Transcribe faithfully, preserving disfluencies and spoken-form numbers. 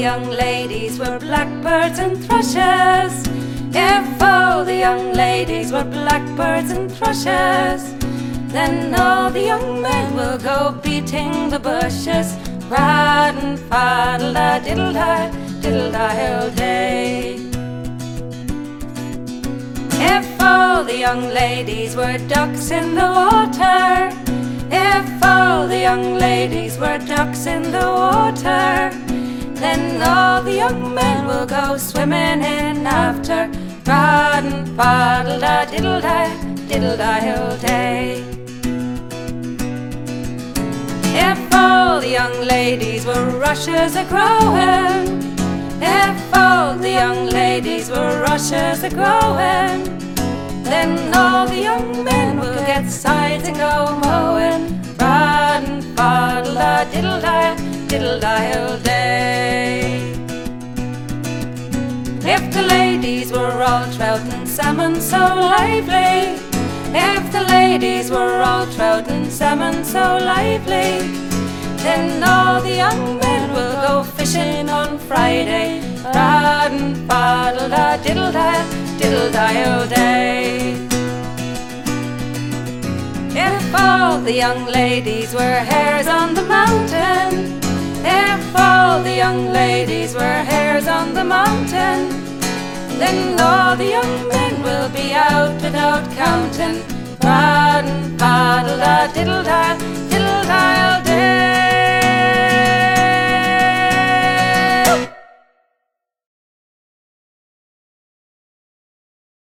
young ladies were blackbirds and thrushes, if all the young ladies were blackbirds and thrushes, then all the young men will go beating the bushes. Rad and faddle-da, diddle-da, diddle-da, day. If all the young ladies were ducks in the water, if all the young ladies were ducks in the water, then all the young men will go swimming in after. Rad and faddle-da, diddle-da, diddle-da, day. If all the young ladies were rushes a-growing, if all the young ladies were rushes a-growing, then all the young men will get sides and go mowing. Rad and faddle-da, diddle-da, diddle-da, day. If the ladies were all trouting salmon so lively, if the ladies were all trouting salmon so lively, then all the young men will go fishing on Friday. Rad and faddle-da, diddle-da, diddle-da, day. If all the young ladies were hares on the mountain, if all the young ladies were hares on the mountain, then all the young men will be out without counting. Rad and faddle-da, diddle-da, diddle-da,